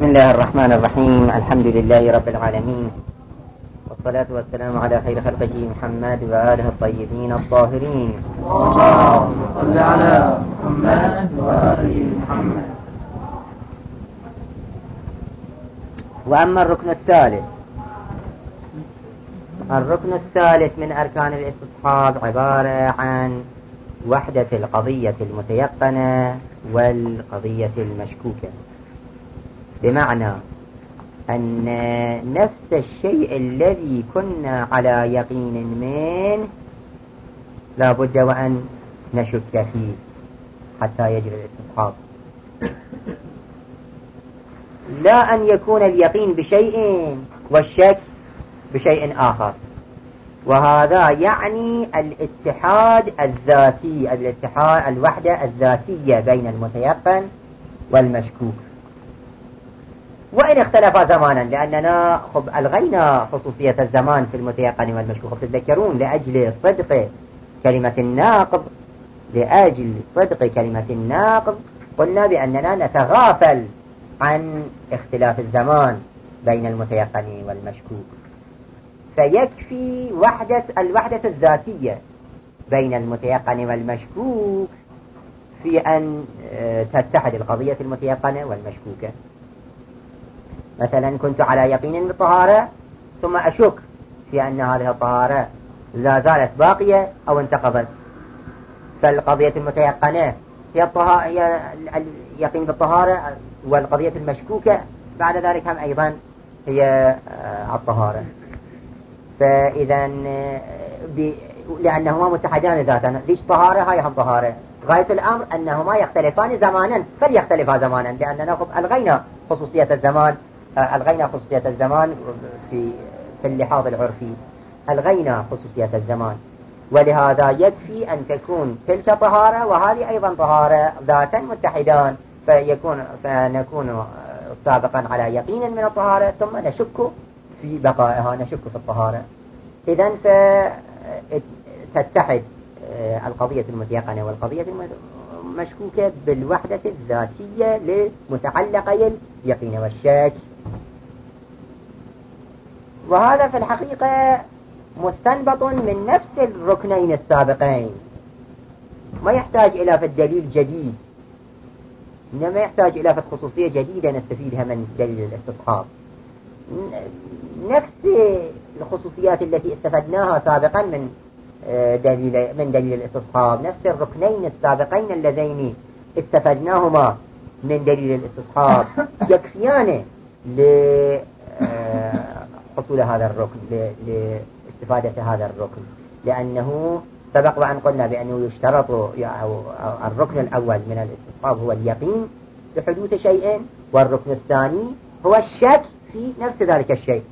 بسم الله الرحمن الرحيم. الحمد لله رب العالمين، والصلاة والسلام على خير خلقه محمد وآله الطيبين الطاهرين. اللهم صل على محمد وآل محمد. وأما الركن الثالث من أركان الاستصحاب عبارة عن وحدة القضية المتيقنة والقضية المشكوكة، بمعنى أن نفس الشيء الذي كنا على يقين منه لا بد وأن نشك فيه حتى يجري الاستصحاب، لا أن يكون اليقين بشيء والشك بشيء آخر. وهذا يعني الاتحاد الذاتي، الوحدة الذاتية بين المتيقن والمشكوك. وإن اختلفا زمانا، لأننا ألغينا خصوصية الزمان في المتيقن والمشكوك. تتذكرون لأجل صدق كلمة الناقض قلنا بأننا نتغافل عن اختلاف الزمان بين المتيقن والمشكوك، فيكفي الوحدة الذاتية بين المتيقن والمشكوك في أن تتحد القضية المتيقنة والمشكوكة. مثلا كنت على يقين بالطهارة ثم أشك في أن هذه الطهارة لا زالت باقية أو انتقضت، فالقضية المتيقنة هي اليقين بالطهارة، والقضية المشكوكة بعد ذلك هم أيضا هي الطهارة. فإذا لأنهما متحدان ذاتا، ليش طهارة هاي هم طهارة، غاية الأمر أنهما يختلفان زمانا فليختلفا زمانا، لأننا ألغينا خصوصية الزمان في اللحاظ العرفي، ألغينا خصوصية الزمان، ولهذا يكفي أن تكون تلك طهارة وهذه أيضا طهارة ذاتا متحدان، فنكون سابقا على يقين من الطهارة ثم نشك في بقائها، نشك في الطهارة. إذن فتتحد القضية المتيقنة والقضية المشكوكة بالوحدة الذاتية لمتعلقي اليقين والشك. وهذا في الحقيقة مستنبط من نفس الركنين السابقين، ما يحتاج إلى في الدليل جديد، إنما يحتاج إلى في خصوصية جديدة نستفيدها من دليل الاستصحاب. نفس الخصوصيات التي استفدناها سابقا من دليل الاستصحاب، نفس الركنين السابقين اللذين استفدناهما من دليل الاستصحاب يكفيان لحصول هذا الركن، لاستفادة هذا الركن، لأنه سبق وأن قلنا بأنه يشترط الركن الأول من الاستصحاب هو اليقين بحدوث شيء، والركن الثاني هو الشك في نفس ذلك الشيء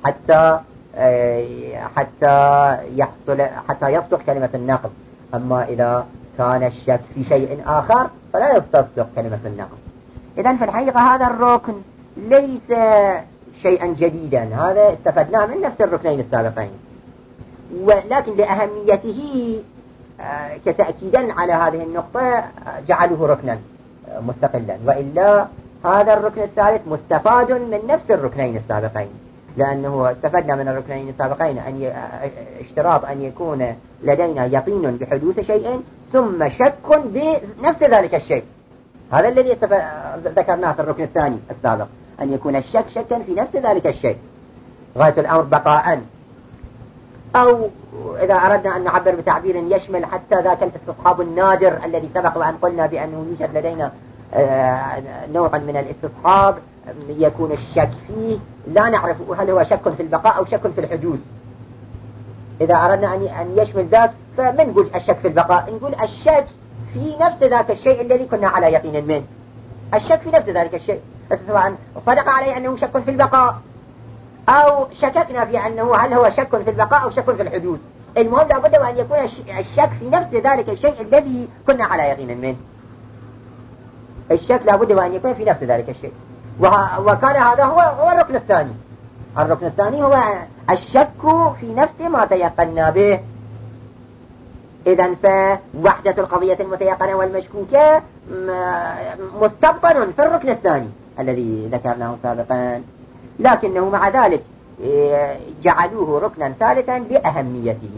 حتى يصدق كلمة النقض. أما إذا كان الشك في شيء آخر فلا يصدق كلمة النقض. إذن في الحقيقة هذا الركن ليس شيئا جديدا، هذا استفدناه من نفس الركنين السابقين، ولكن لأهميته كتأكيدا على هذه النقطة جعلوه ركنا مستقلا، وإلا هذا الركن الثالث مستفاد من نفس الركنين السابقين، لأنه استفدنا من الركنين السابقين اشتراط أن يكون لدينا يقين بحدوث شيء ثم شك بنفس ذلك الشيء. هذا الذي ذكرناه في الركن الثاني السابق، أن يكون الشك شكا في نفس ذلك الشيء، غاية الأمر بقاء، أو إذا أردنا أن نعبر بتعبير يشمل حتى ذاك الاستصحاب النادر الذي سبق وأن قلنا بأنه يوجد لدينا نوع من الاستصحاب يكون الشك فيه لا نعرف هل هو شك في البقاء أو شك في الحدوث. إذا أردنا أن يشمل ذاك فمن نقول الشك في البقاء، نقول الشك في نفس ذاك الشيء الذي كنا على يقين منه، الشك في نفس ذلك الشيء، سواء صدق عليه أنه شك في البقاء أو شككنا في أنه هل هو شك في البقاء أو شك في الحدوث، المهم لابد أن يكون الشك في نفس ذلك الشيء الذي كنا على يقين منه. الشك لابد أن يكون في نفس ذلك الشيء، وكان هذا هو الركن الثاني. الركن الثاني هو الشك في نفس ما تيقنا به. إذن فوحدة القضية المتيقنة والمشكوكة مستبطن في الركن الثاني الذي ذكرناه سابقا، لكنه مع ذلك جعلوه ركنا ثالثا لأهميته.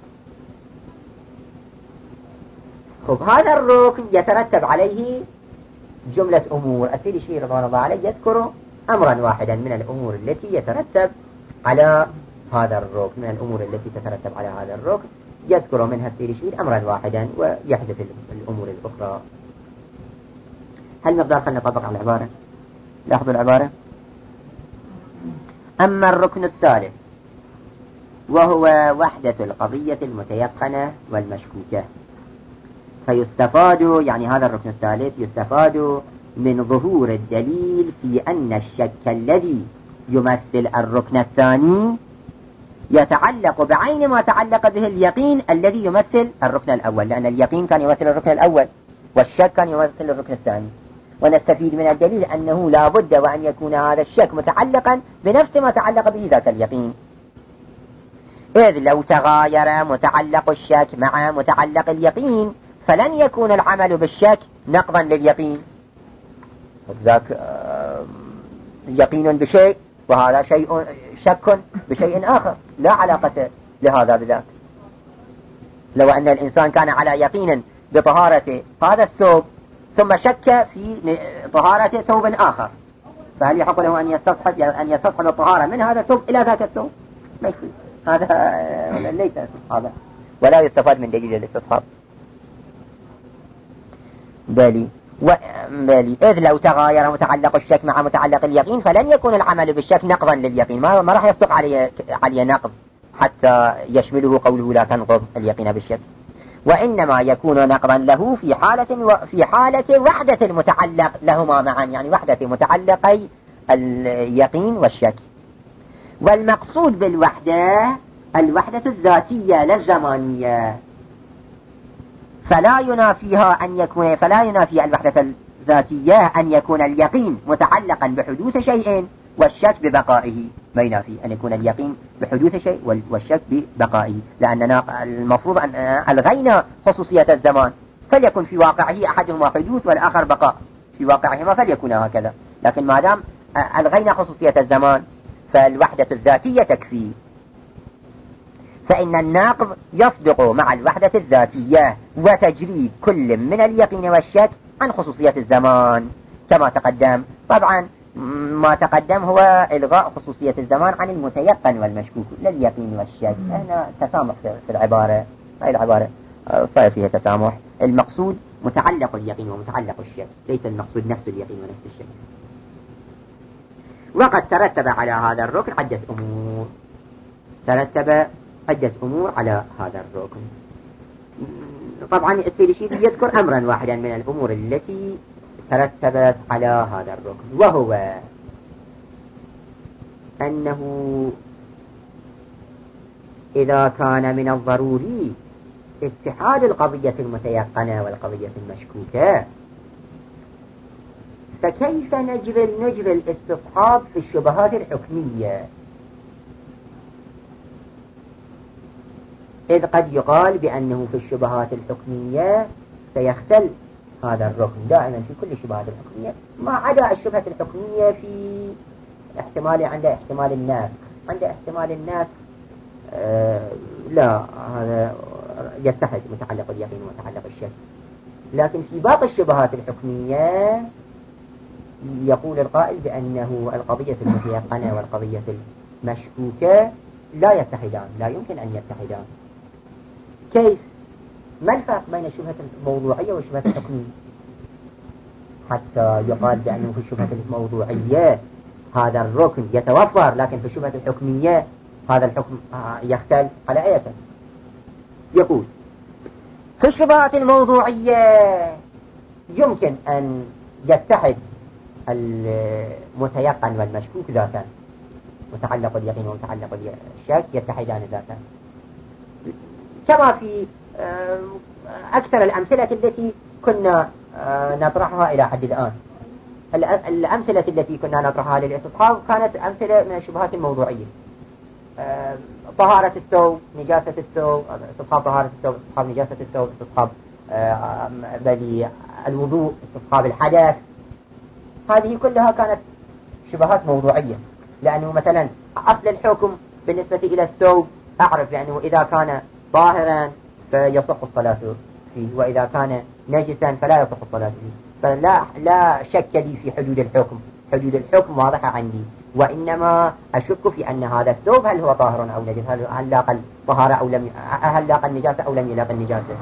خب هذا الركن يترتب عليه جملة أمور. السيد الشيخ رضوان الله عليه يذكر أمرا واحدا من الأمور التي يترتب على هذا الركن، من الأمور التي تترتب على هذا الركن يذكر منها السيد الشيخ أمرا واحدا ويحدث الأمور الأخرى. هل مقدار خلنا نطبق على العبارة؟ لاحظوا العبارة. أما الركن الثالث وهو وحدة القضية المتيقنة والمشكوكة، فيستفاد، يعني هذا الركن الثالث يستفاد من ظهور الدليل في أن الشك الذي يمثل الركن الثاني يتعلق بعين ما تعلق به اليقين الذي يمثل الركن الأول، لأن اليقين كان يمثل الركن الأول والشك كان يمثل الركن الثاني. ونستفيد من الدليل أنه لا بد وأن يكون هذا الشك متعلقا بنفس ما تعلق به ذاك اليقين، إذ لو تغاير متعلق الشك مع متعلق اليقين فلن يكون العمل بالشك نقضا لليقين. ذاك يقين بشيء وهذا شيء شك بشيء آخر لا علاقة لهذا بذاك. لو أن الإنسان كان على يقين بطهارة هذا الثوب ثم شك في طهارة ثوب آخر، فهل يحق له أن يستصحب الطهارة من هذا الثوب إلى ذاك الثوب؟ ما يصير، هذا ليس استصحابا ولا يستفاد من دليل الاستصحاب. بل إذ لو تغاير متعلق الشك مع متعلق اليقين فلن يكون العمل بالشك نقضا لليقين، ما راح يصدق عليه نقض حتى يشمله قوله لا تنقض اليقين بالشك، وإنما يكون نقضا له في حالة وحدة المتعلق لهما معا، يعني وحدة متعلقي اليقين والشك. والمقصود بالوحدة الوحدة الذاتية لا الزمانية، فلا ينافي الوحدة الذاتية أن يكون اليقين متعلقا بحدوث شيء والشك ببقائه، ما ينافي أن يكون اليقين بحدوث شيء والشك ببقائه، لأننا المفروض أن ألغينا خصوصية الزمان، فليكن في واقعه أحدهما حدوث والآخر بقاء، في واقعهما فليكن هكذا، لكن ما دام ألغينا خصوصية الزمان فالوحدة الذاتية تكفي. فإن الناقض يصدق مع الوحدة الذاتية وتجريد كل من اليقين والشك عن خصوصية الزمان كما تقدم. طبعا ما تقدم هو إلغاء خصوصية الزمان عن المتيقن والمشكوك لا اليقين والشك. هنا تسامح في العبارة، هاي العبارة صار فيها تسامح. المقصود متعلق اليقين ومتعلق الشك، ليس المقصود نفس اليقين ونفس الشك. وقد ترتب على هذا الركن عدة أمور، ترتب عدة أمور على هذا الركن. طبعا السيد الشيخ يذكر أمرا واحدا من الأمور التي ترتبت على هذا الركن، وهو أنه إذا كان من الضروري اتحاد القضية المتيقنة والقضية المشكوكة، فكيف نجري الاستصحاب في الشبهات الحكمية؟ إذ قد يقال بأنه في الشبهات الحكمية سيختل هذا الركن دائما في كل الشبهات الحكمية، ما عدا الشبهة الحكمية في عند احتمال الناس، عند احتمال الناس لا، هذا يتحد متعلق اليقين ومتعلق الشك. لكن في باقي الشبهات الحكمية يقول القائل بأنه القضية المتيقنة والقضية المشكوكة لا يتحدان، لا يمكن أن يتحدان. كيف؟ ما الفرق بين الشبهة الموضوعية والشبهة الحكمية حتى يقال بأنه في الشبهة الموضوعية هذا الركن يتوفر، لكن في الشبهة الحكمية هذا الحكم يختل؟ على أي أساس؟ يقول في الشبهات الموضوعية يمكن أن يتحد المتيقن والمشكوك ذاتا، متعلق اليقين ومتعلق الشك يتحدان ذاتا، كما في أكثر الأمثلة التي كنا نطرحها إلى حد الآن. الأمثلة التي كنا نطرحها للاستصحاب كانت أمثلة من الشبهات الموضوعية، طهارة الثوب، نجاسة الثوب، استصحاب طهارة الثوب، استصحاب نجاسة الثوب، استصحاب الوضوء، استصحاب الحدث. هذه كلها كانت شبهات موضوعية، لأنه مثلا أصل الحكم بالنسبة إلى الثوب أعرف بأنه إذا كان طاهرا فيصح الصلاة فيه، وإذا كان نجسا فلا يصح الصلاة فيه. فلا شك لي في حدود الحكم، حدود الحكم واضحة عندي، وإنما أشك في أن هذا الثوب هل هو طاهر أو نجس، هل لاقى الطهارة أو لم، هل لاقى النجاسة أو لم يلاقى النجاسة.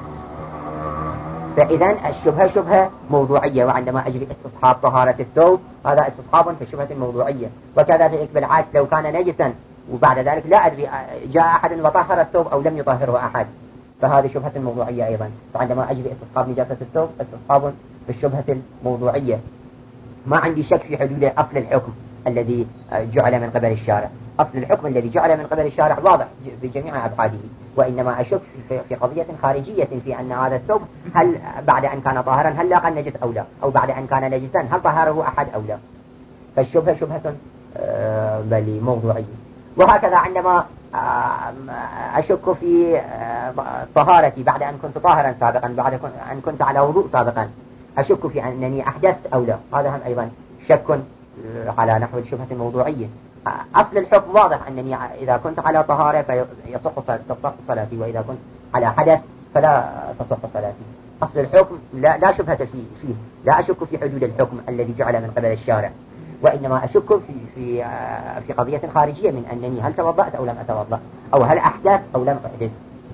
فإذا الشبهة شبهة موضوعية، وعندما أجري استصحاب طهارة الثوب هذا استصحاب في شبهة موضوعية. وكذلك بالعكس لو كان نجسا وبعد ذلك لا أدري جاء أحد وطهر الثوب أو لم يطهره أحد، فهذه شبهة موضوعية أيضا. فعندما أجري استصحاب نجاسة الثوب استصحاب في الشبهة الموضوعية، ما عندي شك في حدود أصل الحكم الذي جعل من قبل الشارع. أصل الحكم الذي جعل من قبل الشارع واضح بجميع أبعاده، وإنما أشك في قضية خارجية في أن هذا الثوب هل بعد أن كان طاهرا هل لاقى النجس أو لا، أو بعد أن كان نجسا هل طهره أحد أو لا. فالشبهة شبهة بل موضوعية. وهكذا عندما أشك في طهارتي بعد أن كنت طاهرا سابقا، بعد أن كنت على وضوء سابقا، أشك في أنني أحدثت أو لا، هذا هم أيضا شك على نحو الشبهة الموضوعية. أصل الحكم واضح أنني إذا كنت على طهارة فتصح صلاتي، وإذا كنت على حدث فلا تصح صلاتي. أصل الحكم لا شبهة فيه، لا أشك في حدود الحكم الذي جعل من قبل الشارع، وإنما أشك في قضية خارجية من أنني هل توضأت أو لم أتوضأ، أو هل أحدث أو لم أحدث.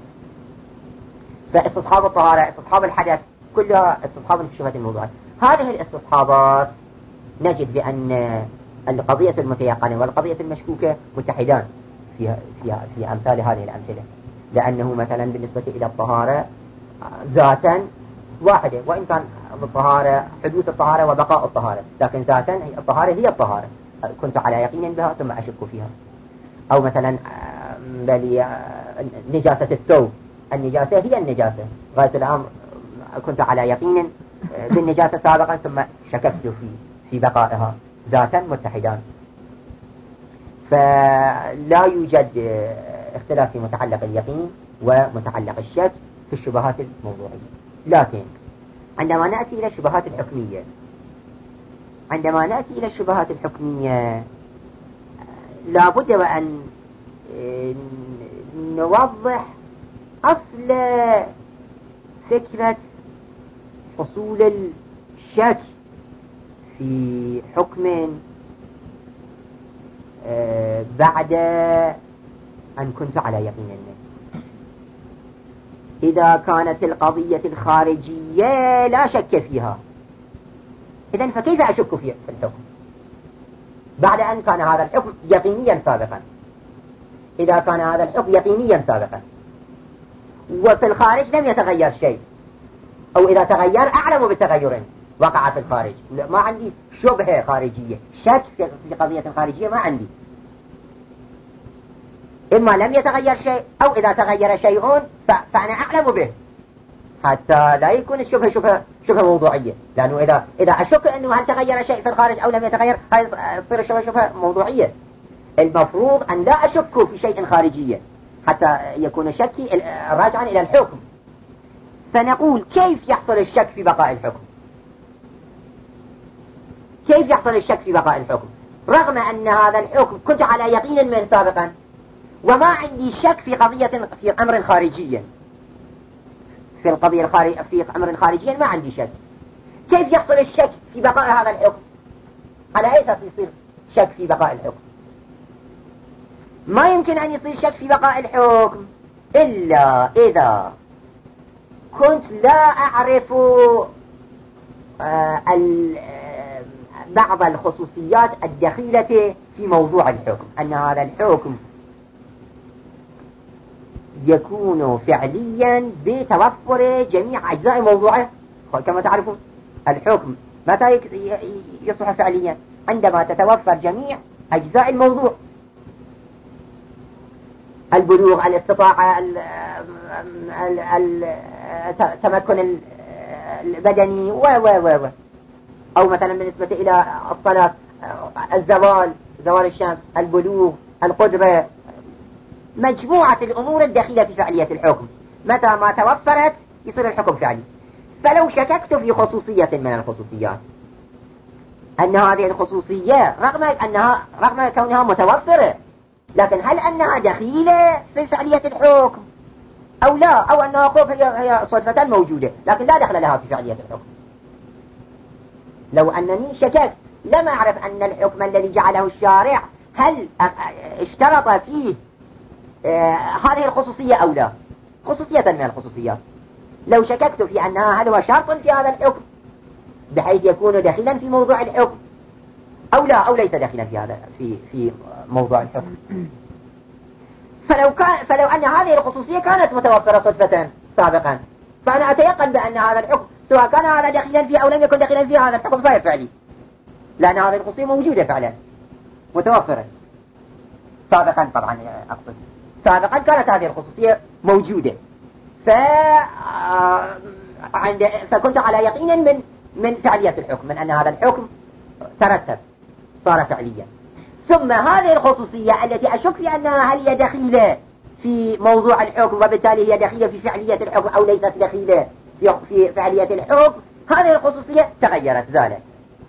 فاستصحاب الطهارة استصحاب الحدث كلها استصحاب في شبهة الموضوع. هذه الاستصحابات نجد بأن القضية المتيقنة والقضية المشكوكة متحدان في أمثال هذه الأمثلة، لأنه مثلا بالنسبة إلى الطهارة ذاتا واحدة، وإن كان الطهارة حدوث الطهارة وبقاء الطهارة، لكن ذاتا الطهارة هي الطهارة، كنت على يقين بها ثم أشك فيها. أو مثلا نجاسة الثوب، النجاسة هي النجاسة غاية الأمر، كنت على يقين بالنجاسة سابقا ثم شككت في بقائها، ذاتا متحدان. فلا يوجد اختلاف في متعلق اليقين ومتعلق الشك في الشبهات الموضوعية. لكن عندما نأتي إلى الشبهات الحكمية لا بد وأن نوضح أصل فكرة حصول الشك في حكم بعد أن كنت على يقين منه. إذا كانت القضية الخارجية لا شك فيها، إذن فكيف أشك في الحكم بعد أن كان هذا الحكم يقينيا سابقا؟ إذا كان هذا الحكم يقينيا سابقا وفي الخارج لم يتغير شيء، أو إذا تغير أعلم بالتغير وقع في الخارج، ما عندي شبهة خارجية، شك في قضية خارجية ما عندي. إما لم يتغير شيء، أو إذا تغير شيء فأنا أعلم به، حتى لا يكون الشبهة شبهة موضوعية. لأنه إذا أشك أنه هل تغير شيء في الخارج أو لم يتغير، هذه تصير شبهة موضوعية. المفروض أن لا أشك في شيء خارجي حتى يكون شكي راجعا إلى الحكم. فنقول كيف يحصل الشك في بقاء الحكم؟ كيف يحصل الشك في بقاء الحكم رغم أن هذا الحكم كنت على يقين من سابقا، وما عندي شك في قضية في أمر خارجي، في القضية في أمر خارجي ما عندي شك. كيف يحصل الشك في بقاء هذا الحكم؟ على أي أساس يصير شك في بقاء الحكم؟ ما يمكن أن يصير شك في بقاء الحكم إلا إذا كنت لا أعرف بعض الخصوصيات الدخيلة في موضوع الحكم، أن هذا الحكم يكون فعليا بتوفر جميع أجزاء موضوعه. كما تعرفون الحكم متى يصبح فعليا؟ عندما تتوفر جميع أجزاء الموضوع، البلوغ، الاستطاعة، التمكن البدني و أو مثلا بالنسبة إلى الصلاة زوال الشمس، البلوغ، القدرة، مجموعة الأمور الداخلة في فعلية الحكم متى ما توفرت يصير الحكم فعلي. فلو شككت في خصوصية من الخصوصيات أن هذه الخصوصية رغم كونها متوفرة، لكن هل أنها دخيلة في فعلية الحكم أو لا، أو أنها خوف هي صدفة موجودة لكن لا دخل لها في فعلية الحكم؟ لو أنني شككت لم أعرف أن الحكم الذي جعله الشارع هل اشترط فيه هذه الخصوصية أو لا، خصوصية من الخصوصيات. لو شككت في أنها هل هو شرط في هذا الحكم بحيث يكون داخلا في موضوع الحكم أو لا، أو ليس داخلا في هذا في موضوع الحكم، فلو أن هذه الخصوصية كانت متوفرة صدفة سابقا، فأنا أتيقن بأن هذا الحكم سواء كان هذا داخلا فيه أو لم يكن داخلا فيه هذا الحكم صحيح فعلي، لأن هذه الخصوصية موجودة فعلا متوفرة سابقا. طبعا أقصد سابقا كانت هذه الخصوصية موجودة، فكنت على يقين من فعلية الحكم، من أن هذا الحكم ترتب صار فعليا. ثم هذه الخصوصية التي أشك في أنها هل هي دخيلة في موضوع الحكم وبالتالي هي دخيلة في فعلية الحكم أو ليست دخيلة في فعلية الحكم، هذه الخصوصية تغيرت زالت.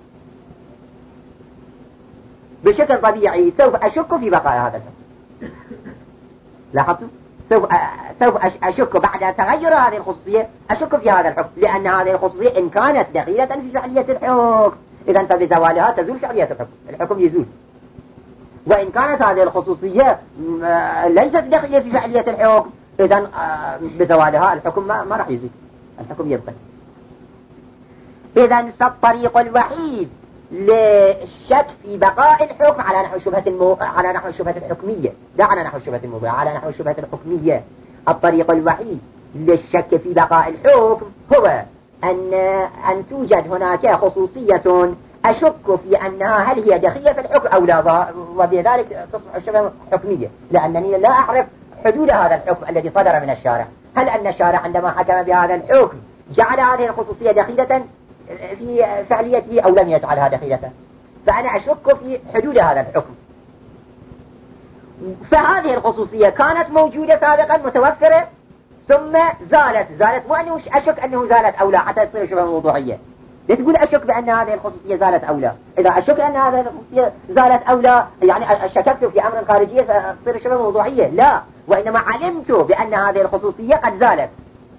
بشكل طبيعي سوف أشك في بقاء هذا الحكم. لاحظتوا؟ سوف أشك بعد تغير هذه الخصوصية، أشك في هذا الحكم، لأن هذه الخصوصية إن كانت دخيلة في فعلية الحكم إذن فبزوالها تزول فعلية الحكم، الحكم يزول. وإن كانت هذه الخصوصية ليست دخيلة في فعلية الحكم إذن بزوالها الحكم ما راح يزول، الحكم يبقى. إذن فالطريق الوحيد للشك في بقاء الحكم على نحو الشبهة الحكمية، لا على نحو الشبهة الموضوعية، على نحو الشبهة الحكمية، الطريق الوحيد للشك في بقاء الحكم هو أن توجد هناك خصوصية أشك في أنها هل هي دخيلة في الحكم أو لا، وبذلك تصبح الشبهة حكمية، لأنني لا أعرف حدود هذا الحكم الذي صدر من الشارع. هل أن الشارع عندما حكم بهذا الحكم جعل هذه الخصوصية دخيلة في فعليته أو لم يجعلها دخيلة؟ فأنا أشك في حدود هذا الحكم. فهذه الخصوصية كانت موجودة سابقا متوفرة ثم زالت، وأنا أشك أنه زالت أو لا حتى تصير شبه موضوعية. تقول أشك بأن هذه الخصوصية زالت أو لا، إذا أشك أن هذه الخصوصية زالت أو لا يعني شككت في أمر خارجي فتصير شبه موضوعية، لا، وإنما علمت بأن هذه الخصوصية قد زالت،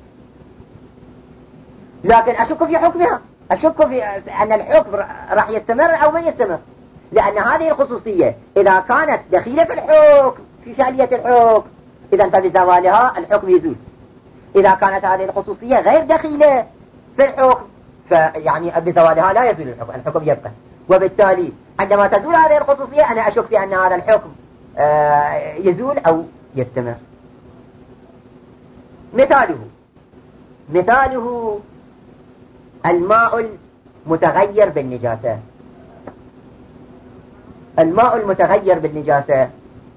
لكن أشك في حكمها، أشك في أن الحكم راح يستمر أو ما يستمر، لأن هذه الخصوصية إذا كانت دخيلة في الحكم في فعلية الحكم إذا فبزوالها الحكم يزول. إذا كانت هذه الخصوصية غير دخيلة في الحكم فيعني بزوالها لا يزول الحكم يبقى. وبالتالي عندما تزول هذه الخصوصية أنا أشك في أن هذا الحكم يزول أو يستمر. مثاله الماء المتغير بالنجاسة. الماء المتغير بالنجاسة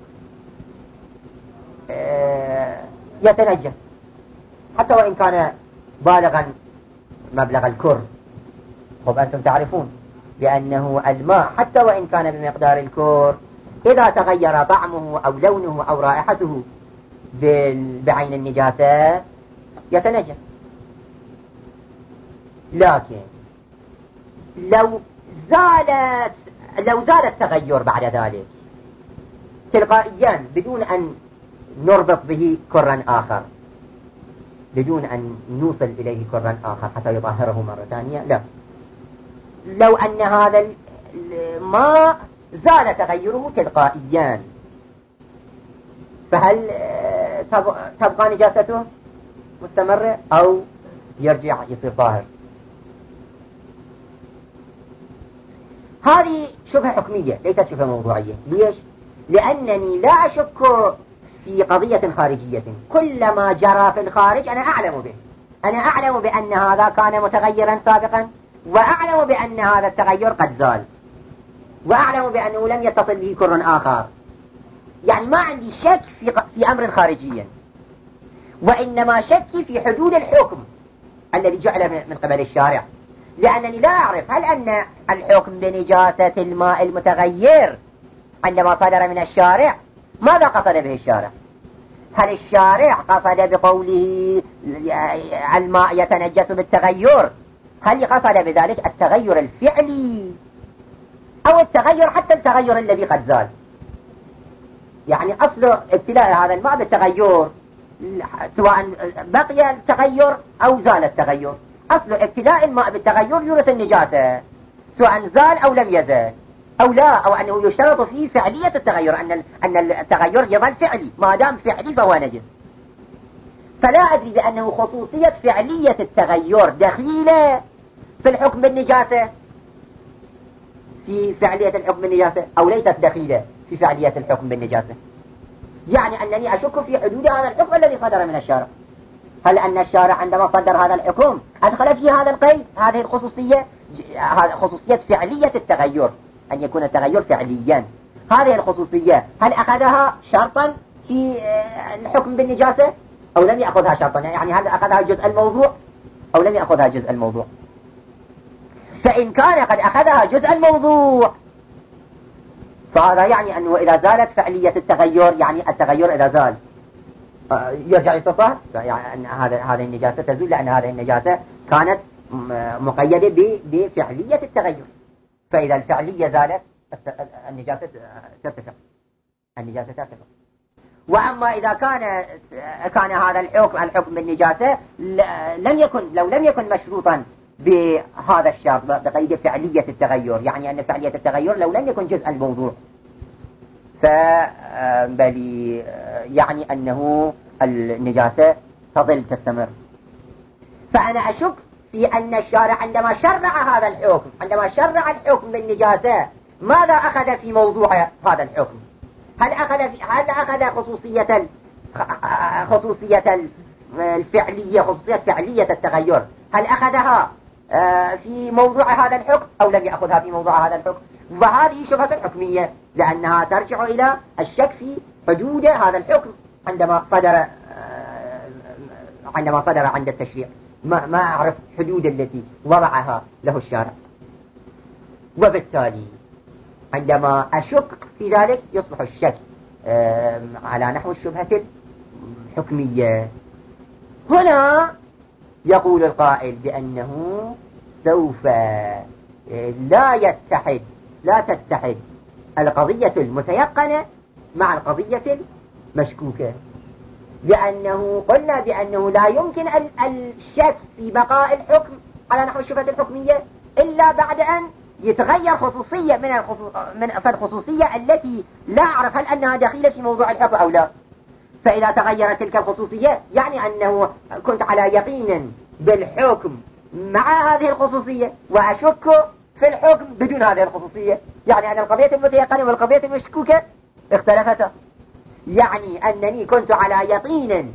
يتنجس حتى وإن كان بالغا مبلغ الكر. طب أنتم تعرفون بأنه الماء حتى وإن كان بمقدار الكر إذا تغير طعمه أو لونه أو رائحته بعين النجاسة يتنجس. لكن لو زال التغير بعد ذلك تلقائيا بدون أن نربط به كرا آخر، بدون أن نوصل إليه كرا آخر حتى يطهره مرة ثانية، لا، لو أن هذا الماء زال تغيره تلقائيا فهل تبقى نجاسته مستمرة أو يرجع يصير طاهر؟ هذه شبهة حكمية ليست شبهة موضوعية. ليش؟ لأنني لا أشك في قضية خارجية، كل ما جرى في الخارج أنا أعلم به، أنا أعلم بأن هذا كان متغيرا سابقا، وأعلم بأن هذا التغير قد زال، وأعلم بأنه لم يتصل به كر آخر. يعني ما عندي شك في أمر خارجي، وإنما شكي في حدود الحكم الذي جعل من قبل الشارع، لأنني لا أعرف هل أن الحكم بنجاسة الماء المتغير عندما صدر من الشارع ماذا قصد به الشارع؟ هل الشارع قصد بقوله الماء يتنجس بالتغير، هل قصد بذلك التغير الفعلي أو التغير حتى التغير الذي قد زال. يعني أصل ابتلاء هذا الماء بالتغير، سواء بقي التغير أو زال التغير. أصل ابتلاء الماء بالتغير يورث النجاسة، سواء زال أو لم يزال أو لا، أو أنه يشترط فيه فعلية التغير، أن التغير يظل فعلي، ما دام فعلي فهو نجس. فلا أدري بأنه خصوصية فعلية التغير دخيلة في الحكم بالنجاسة، في فعلية الحكم بالنجاسة، أو ليست دخيلة في فعلية الحكم بالنجاسة. يعني أنني أشك في حدود هذا الحكم الذي صدر من الشارع. هل أن الشارع عندما صدر هذا الحكم أدخل فيه هذا القيد، هذه الخصوصية، خصوصية فعلية التغير، أن يكون التغير فعليا؟ هذه الخصوصية هل أخذها شرطا في الحكم بالنجاسة أو لم يأخذها شرطا؟ يعني هل أخذها جزء الموضوع أو لم يأخذها جزء الموضوع؟ فإن كان قد أخذها جزء الموضوع فهذا يعني أنه إذا زالت فعلية التغير، يعني التغير إذا زال يرجع يصفها، يعني أن هذه النجاسة تزول، لأن هذه النجاسة كانت مقيدة بفعلية التغير. فإذا الفعلية زالت النجاسة ترتفع، النجاسة ترتفع. وأما إذا كان هذا الحكم بالنجاسة لو لم يكن مشروطا بهذا الشرط، بقيد فعلية التغير، يعني أن فعلية التغير لو لم يكن جزء الموضوع، بل يعني أنه النجاسة تظل تستمر. فأنا أشك في أن الشارع عندما شرع هذا الحكم، عندما شرع الحكم بالنجاسة، ماذا أخذ في موضوع هذا الحكم؟ هل أخذ خصوصية الفعلية، خصوصية فعلية التغير، هل أخذها في موضوع هذا الحكم أو لم يأخذها في موضوع هذا الحكم؟ وهذه شبهة حكمية، لأنها ترجع إلى الشك في حدود هذا الحكم عندما صدر عند التشريع. ما أعرف حدود التي وضعها له الشارع، وبالتالي عندما أشك في ذلك يصبح الشك على نحو الشبهة الحكمية. هنا يقول القائل بأنه سوف لا تتحد القضية المتيقنة مع القضية المشكوكة، لأنه قلنا بأنه لا يمكن الشك في بقاء الحكم على نحو الشبهة الحكمية إلا بعد أن يتغير خصوصية من فالخصوصية التي لا أعرف هل أنها دخيلة في موضوع الحكم أو لا. فإذا تغيرت تلك الخصوصية يعني أنه كنت على يقين بالحكم مع هذه الخصوصية وأشك في الحكم بدون هذه الخصوصية، يعني أن القضية المتيقنة والقضية المشكوكة اختلفتا. يعني أنني كنت على يقين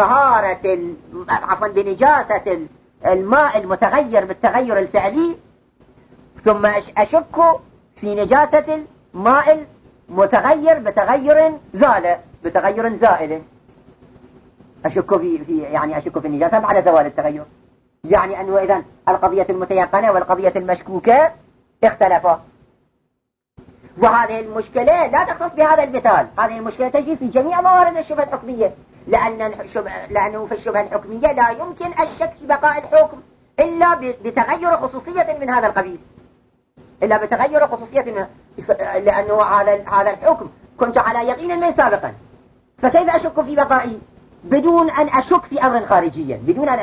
بنجاسة الماء المتغير بالتغير الفعلي، ثم أشك في نجاسة الماء المتغير بتغير زائل. أشك في النجاسة بعد زوال التغير، يعني أنه إذن القضية المتيقنة والقضية المشكوكة اختلفا. وهذه المشكلة لا تختص بهذا المثال، هذه المشكلة تجري في جميع موارد الشبهة الحكمية، لأنه في الشبهة الحكمية لا يمكن الشك في بقاء الحكم إلا بتغير خصوصية من هذا القبيل، لأنه هذا الحكم كنت على يقين من سابقا، فكيف أشك في بقائه بدون أن أشك في أمر خارجي؟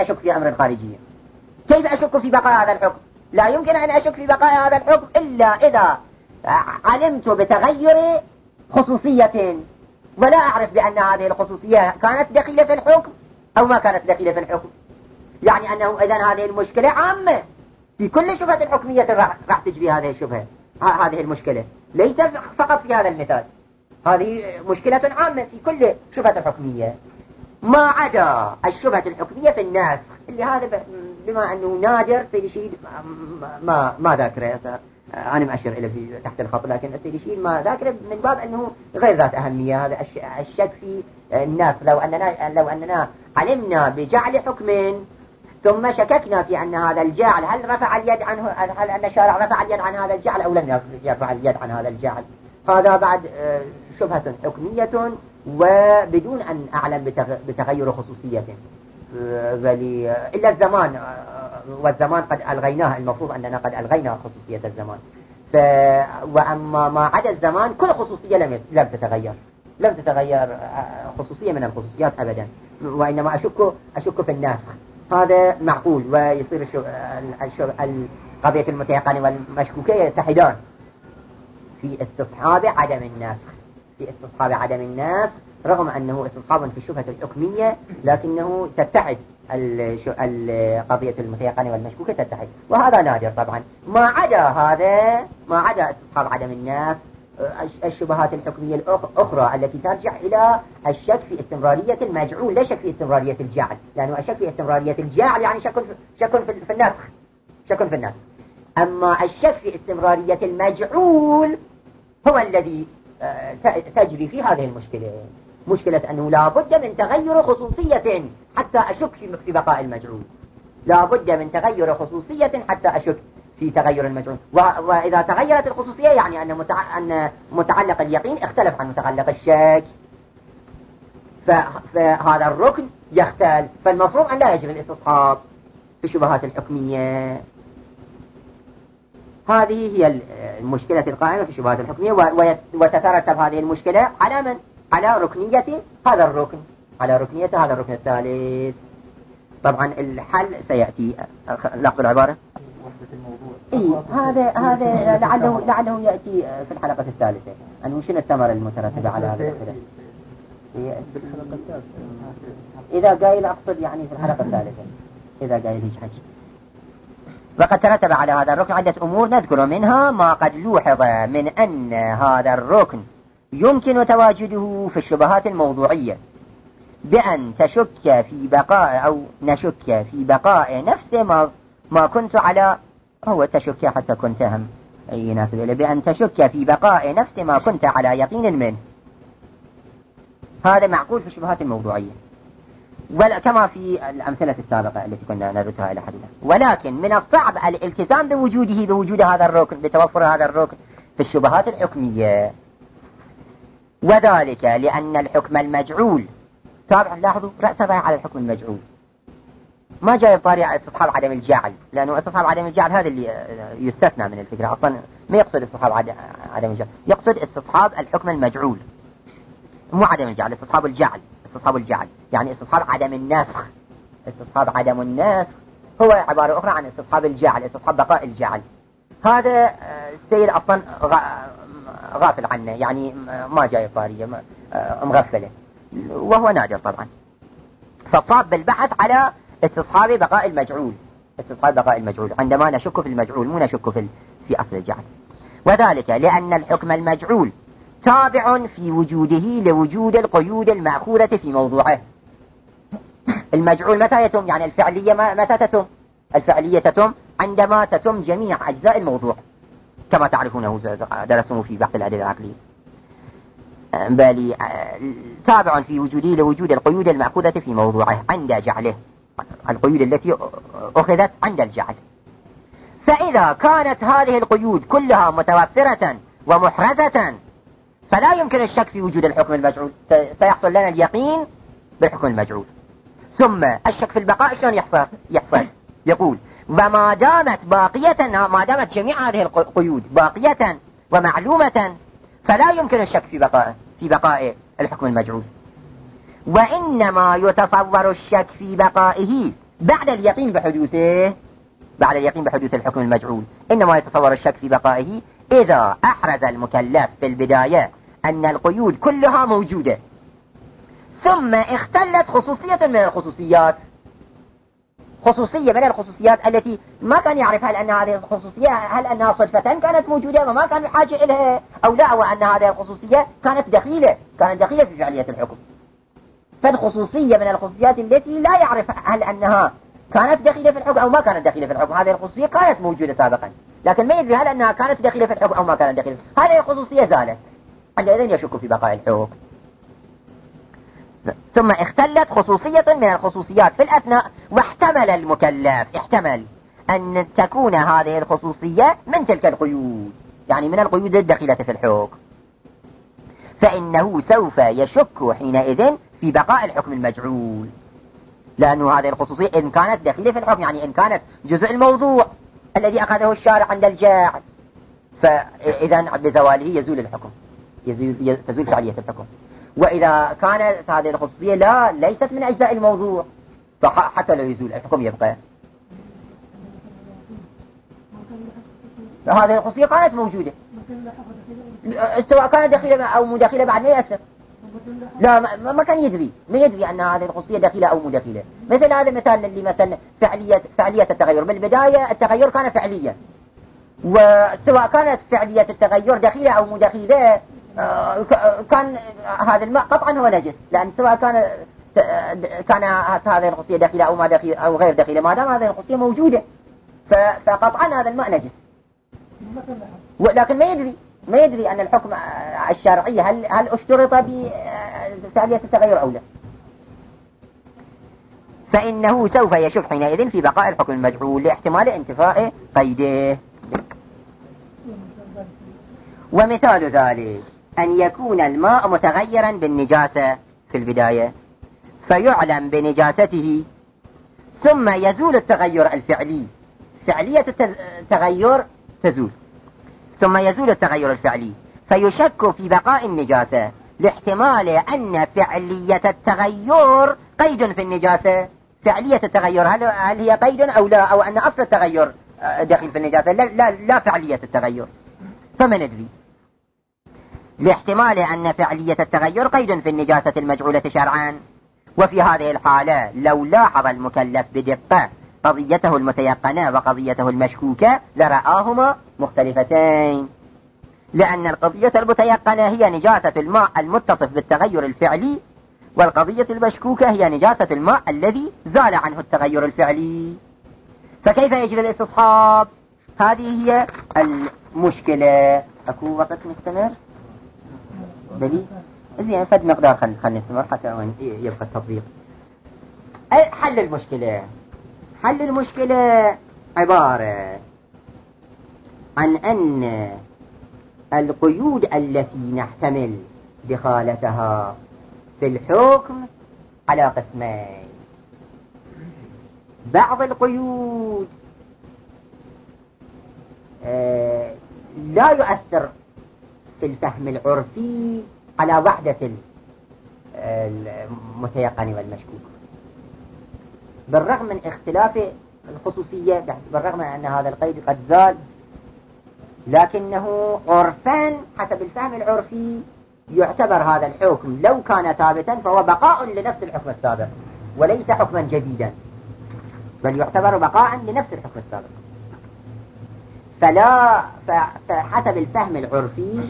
كيف أشك في بقاء هذا الحكم؟ لا يمكن أن أشك في بقاء هذا الحكم إلا إذا علمت بتغير خصوصية، ولا أعرف بأن هذه الخصوصية كانت دخيلة في الحكم أو ما كانت دخيلة في الحكم. يعني أنه إذن هذه المشكلة عامة في كل شبهة حكمية راح تجري هذه الشبهة، هذه المشكلة ليس فقط في هذا المثال، هذه مشكلة عامة في كل شبهة حكمية ما عدا الشبهة الحكمية في الناسخ، اللي هذا بما أنه نادر سيدي شهيد ما ذاكره، أنا مأشر إليه في تحت الخط، لكن سيدي شهيد ما ذاكره من باب أنه غير ذات أهمية. هذا الشك في الناسخ، لو أننا علمنا بجعل حكم ثم شككنا في أن هذا الجعل هل رفع اليد عنه، هل أن الشارع رفع اليد عن هذا الجعل أو لم يرفع اليد عن هذا الجعل، هذا بعد شبهة حكمية وبدون أن أعلم بتغير خصوصية. إلا الزمان، والزمان قد ألغيناه، المفروض أننا قد ألغينا خصوصية الزمان، وأما ما عدا الزمان كل خصوصية لم تتغير خصوصية من الخصوصيات أبدا، وإنما أشك في الناسخ. هذا معقول، ويصير قضية المتيقن والمشكوكة يتحدان في استصحاب عدم الناسخ، رغم أنه استصحاب في الشبهة الحكمية، لكنه تتحد قضية المتيقن والمشكوكة تتحد، وهذا نادر طبعا. ما عدا استصحاب عدم الناسخ، الشبهات الحكمية الأخرى التي ترجع إلى الشك في استمرارية المجعول، لا شك في استمرارية الجعل، لأنه الشك في استمرارية الجعل يعني شك في النسخ. أما الشك في استمرارية المجعول هو الذي تجري في هذه مشكلة أنه لا بد من تغير خصوصية حتى أشك في بقاء المجعول، لا بد من تغير خصوصية حتى أشك في تغير المجعول. وإذا تغيرت الخصوصية يعني أن متعلق اليقين اختلف عن متعلق الشك، فهذا الركن يختل، فالمفروض أن لا يجري الاستصحاب في الشبهات الحكمية. هذه هي المشكلة القائمة في الشبهات الحكمية، وتترتب هذه المشكلة على من؟ على ركنية هذا الركن الثالث. طبعا الحل سيأتي. لقب العبارة هذا لعله يأتي في الحلقة الثالثة، أنه شنو الثمرة المترتبة على هذا الخلاف. إذا قايل أقصد يعني في الحلقة الثالثة، إذا قايل هيك حكي. وقد ترتب على هذا الركن عدة أمور نذكر منها ما قد لوحظ من أن هذا الركن يمكن تواجده في الشبهات الموضوعية بأن تشك في بقاء أو نشك في بقاء نفس ما كنت على، هو تشك حتى كنت هم أي ناسب إليه، بأن تشك في بقاء نفس ما كنت على يقين منه. هذا معقول في الشبهات الموضوعية، كما في الأمثلة السابقة التي كنا ندرسها إلى حدنا. ولكن من الصعب الالتزام بوجود هذا الركن، بتوفر هذا الركن في الشبهات الحكمية، وذلك لأن الحكم المجعول تابع، لاحظوا رأس بايع على الحكم المجعول، ما جاي بطريقة استصحاب عدم الجعل، لأنه استصحاب عدم الجعل هذا اللي يستثنى من الفكرة، أصلا ما يقصد استصحاب عدم الجعل، يقصد استصحاب الحكم المجعول، مو عدم الجعل، استصحاب الجعل يعني استصحاب عدم النسخ. استصحاب عدم النسخ هو عبارة أخرى عن استصحاب الجعل، استصحاب بقاء الجعل. هذا السيد أصلا غافل عنه، يعني ما جاي طارية، مغفلة، وهو نادر طبعا. فصاب بالبحث على استصحاب بقاء المجعول، عندما نشك في المجعول مو نشك في أصل الجعل. وذلك لأن الحكم المجعول تابع في وجوده لوجود القيود المأخوذة في موضوعه. المجعول متى يتم؟ يعني الفعلية متى تتم؟ الفعلية تتم عندما تتم جميع أجزاء الموضوع، كما تعرفونه درسوه في بحث الأدلة العقلية. بل تابع في وجوده لوجود القيود المأخوذة في موضوعه عند جعله، القيود التي أخذت عند الجعل. فإذا كانت هذه القيود كلها متوفرة ومحرزة فلا يمكن الشك في وجود الحكم المجعول، سيحصل لنا اليقين بالحكم المجعول. ثم الشك في البقاء شلون يحصل؟ يقول وما دامت باقية، ما دامت جميع هذه القيود باقية ومعلومة فلا يمكن الشك في بقاء الحكم المجعول، وإنما يتصور الشك في بقائه بعد اليقين بحدوث الحكم المجعول. إنما يتصور الشك في بقائه إذا أحرز المكلف في البداية أن القيود كلها موجودة، ثم اختلت خصوصية من الخصوصيات التي ما كان يعرف هل أن هذه الخصوصية هل أنها صدفة كانت موجودة وما كان بحاجة إليها أو لا، وأن هذه الخصوصية كانت دخيلة في فعلية الحكم. فالخصوصية من الخصوصيات التي لا يعرف هل أنها كانت دخيلة في الحكم أو ما كانت دخيلة في الحكم، هذه الخصوصية كانت موجودة سابقا لكن ما يدري هل أنها كانت دخيلة في الحكم أو ما كانت دخيلة، هذه الخصوصية زالت، عندئذ يشك في بقاء الحكم. ثم اختلت خصوصية من الخصوصيات في الأثناء، واحتمل المكلف أن تكون هذه الخصوصية من تلك القيود، يعني من القيود الدخيلة في الحكم، فإنه سوف يشك حينئذ في بقاء الحكم المجعول، لأنه هذه الخصوصية إن كانت دخيلة في الحكم، يعني إن كانت جزء الموضوع الذي أخذه الشارع عند الجاعل، فإذا بزواله يزول الحكم، تزول فعلية الحكم. وإذا كانت هذه الخصوصية ليست من أجزاء الموضوع، فحتى لو يزول الحكم يبقى. هذه الخصوصية كانت موجودة سواء كانت دخيلة أو مدخلة بعد ما يأثر. لا ما كان ما يدري أن هذه الخصوصية دخيلة أو مدخلة. مثل هذا مثال اللي مثلا فعلية التغير. بالبداية التغير كان فعليا، وسواء كانت فعلية التغير دخيلة أو مدخلة كان هذا الماء قطعا هو نجس، لأن سواء كان هذه الخصوصية دخيلة أو ما دخيلة أو غير دخيلة، ما دام هذه الخصوصية موجودة فقطعا هذا الماء نجس. لكن ما يدري أن الحكم الشرعي هل اشترط بفعلية التغير أو لا، فإنه سوف يشك حينئذ في بقاء الحكم المجعول لاحتمال انتفاء قيده. ومثال ذلك أن يكون الماء متغيرا بالنجاسة في البداية فيعلم بنجاسته، ثم يزول التغير الفعلي، فعلية التغير تزول، ثم يزول التغير الفعلي فيشك في بقاء النجاسة لاحتمال أن فعلية التغير قيد في النجاسة. فعلية التغير هل هي قيد أو لا، أو أن أصل التغير داخل في النجاسة؟ لا فعلية التغير، فما ندري. لاحتمال أن فعلية التغير قيد في النجاسة المجعولة شرعا. وفي هذه الحالة لو لاحظ المكلف بدقة قضيته المتيقنة وقضيته المشكوكة لرآهما مختلفتين، لأن القضية المتيقنة هي نجاسة الماء المتصف بالتغير الفعلي، والقضية المشكوكة هي نجاسة الماء الذي زال عنه التغير الفعلي. فكيف يجري الاستصحاب؟ هذه هي المشكلة. أكو وقت نستمر؟ بلي زين فد مقدار خل نستمر حتى يبقى التطبيق. حل المشكلة عبارة عن أن القيود التي نحتمل دخالتها في الحكم على قسمين. بعض القيود لا يؤثر في الفهم العرفي على وحدة المتيقن والمشكوك، بالرغم من اختلاف الخصوصية، بالرغم من أن هذا القيد قد زال، لكنه عرفا حسب الفهم العرفي يعتبر هذا الحكم لو كان ثابتا فهو بقاء لنفس الحكم السابق وليس حكما جديدا، بل يعتبر بقاء لنفس الحكم السابق. فحسب الفهم العرفي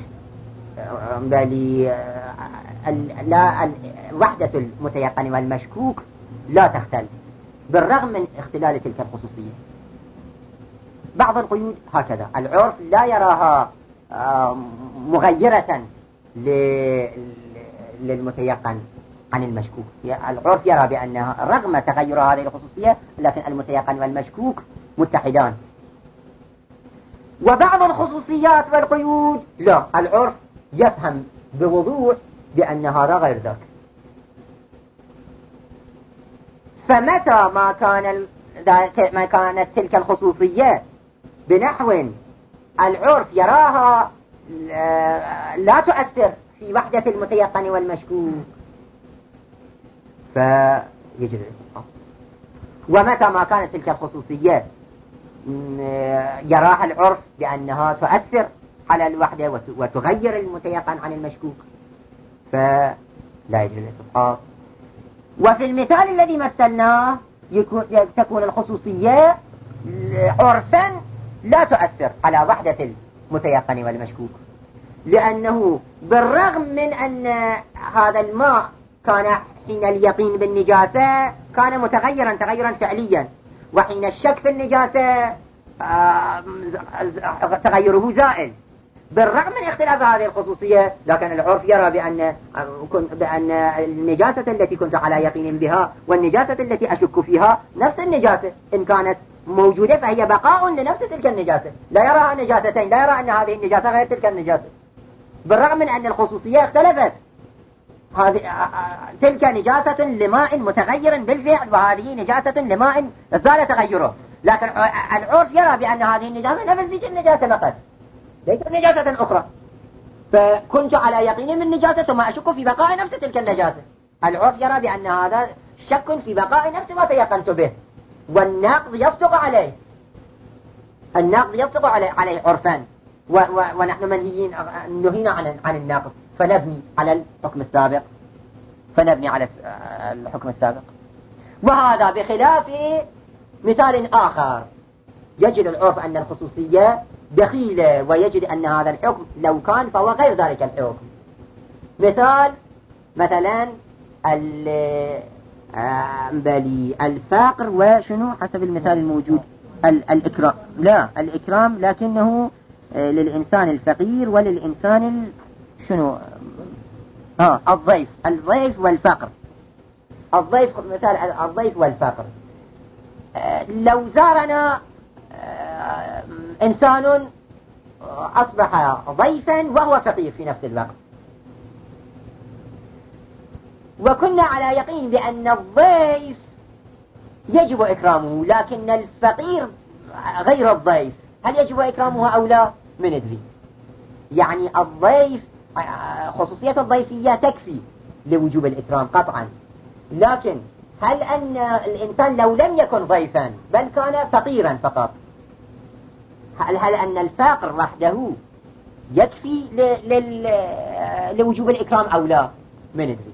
وحدة المتيقن والمشكوك لا تختلف بالرغم من اختلال تلك الخصوصية. بعض القيود هكذا العرف لا يراها مغيرة للمتيقن عن المشكوك، العرف يرى بأنها رغم تغير هذه الخصوصية لكن المتيقن والمشكوك متحدان. وبعض الخصوصيات والقيود لا، العرف يفهم بوضوح بأن هذا غير ذاك. فمتى ما كانت تلك الخصوصية بنحو العرف يراها لا تؤثر في وحدة المتيقن والمشكوك فيجب الاستصحاب. ومتى ما كانت تلك الخصوصية يراها العرف بأنها تؤثر على الوحدة وتغير المتيقن عن المشكوك فلا يجب الاستصحاب. وفي المثال الذي مثلناه تكون الخصوصية عرفا لا تؤثر على وحدة المتيقن والمشكوك، لأنه بالرغم من أن هذا الماء كان حين اليقين بالنجاسة كان متغيرا تغيرا فعليا، وحين الشك في النجاسة تغيره زائل، بالرغم من اختلاف هذه الخصوصية لكن العرف يرى بأن النجاسة التي كنت على يقين بها والنجاسة التي أشك فيها نفس النجاسة، إن كانت موجودة فهي بقاء لنفس تلك النجاسة، لا يراها نجاستين، لا يرى أن هذه النجاسة غير تلك النجاسة، بالرغم من أن الخصوصية اختلفت. تلك نجاسة لماء متغير بالفعل وهذه نجاسة لماء زال تغيره، لكن العرف يرى بأن هذه النجاسة نفس ذيك النجاسة فقط، ليست نجاسة أخرى، فكنت على يقين من نجاسة ثم أشك في بقاء نفس تلك النجاسة. العرف يرى بأن هذا شك في بقاء نفس ما تيقنت به، والناقض يصدق عليه، الناقض يصدق عليه عرفان، ونحن نهينا عن الناقض، فنبني على الحكم السابق، وهذا بخلاف مثال آخر. يجد العرف أن الخصوصية دخيلة، ويجد أن هذا الحكم لو كان فهو غير ذلك الحكم. مثلا الفقر وشنو حسب المثال الموجود الإكرام، لا الإكرام لكنه للإنسان الفقير وللإنسان شنو الضيف والفقر. الضيف مثال الضيف والفقر، لو زارنا إنسان أصبح ضيفا وهو فقير في نفس الوقت، وكنا على يقين بأن الضيف يجب إكرامه، لكن الفقير غير الضيف، هل يجب إكرامه أو لا؟ من ندري. يعني الضيف خصوصية الضيفية تكفي لوجوب الإكرام قطعا، لكن هل أن الإنسان لو لم يكن ضيفا بل كان فقيرا فقط، هل أن الفقر وحده يكفي لوجوب الإكرام أو لا؟ من ندري.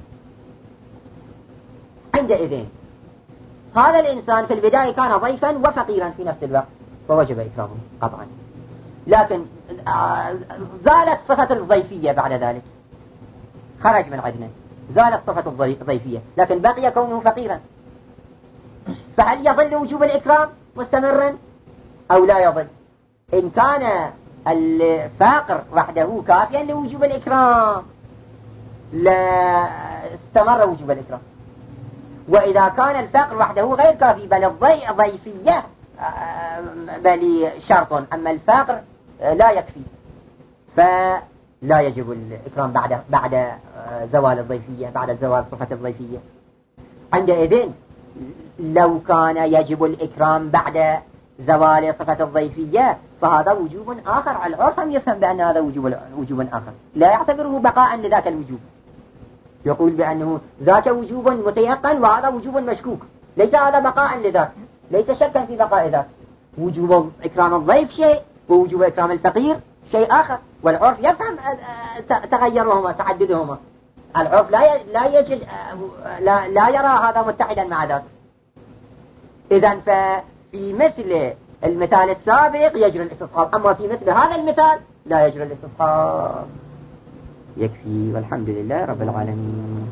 عندئذ هذا الإنسان في البداية كان ضيفا وفقيرا في نفس الوقت، فوجب إكرامه قطعا، لكن زالت صفة الضيفية بعد ذلك، خرج من عندنا، زالت صفة الضيفية، لكن بقي كونه فقيرا، فهل يظل وجوب الإكرام مستمرا أو لا يظل؟ إن كان الفاقر وحده كافيا لوجوب الإكرام لا استمر وجوب الإكرام، وإذا كان الفقر وحده غير كافي بل الضيفية بل شرط، أما الفقر لا يكفي، فلا يجب الإكرام بعد زوال الضيفية، بعد زوال صفة الضيفية. عندئذ لو كان يجب الإكرام بعد زوال صفة الضيفية فهذا وجوب آخر، العرف يفهم بأن هذا وجوب آخر لا يعتبره بقاء لذاك الوجوب، يقول بأنه ذاك وجوب متيقن وهذا وجوب مشكوك، ليس هذا بقاء لذاك، ليس شكا في بقاء ذاك. وجوب إكرام الضيف شيء ووجوب إكرام الفقير شيء آخر، والعرف يفهم تغيرهما تعددهما، العرف لا يجد لا يرى هذا متحدا مع ذاك. إذن ففي مثل المثال السابق يجري الاستصحاب، أما في مثل هذا المثال لا يجري الاستصحاب. يكفي، والحمد لله رب العالمين.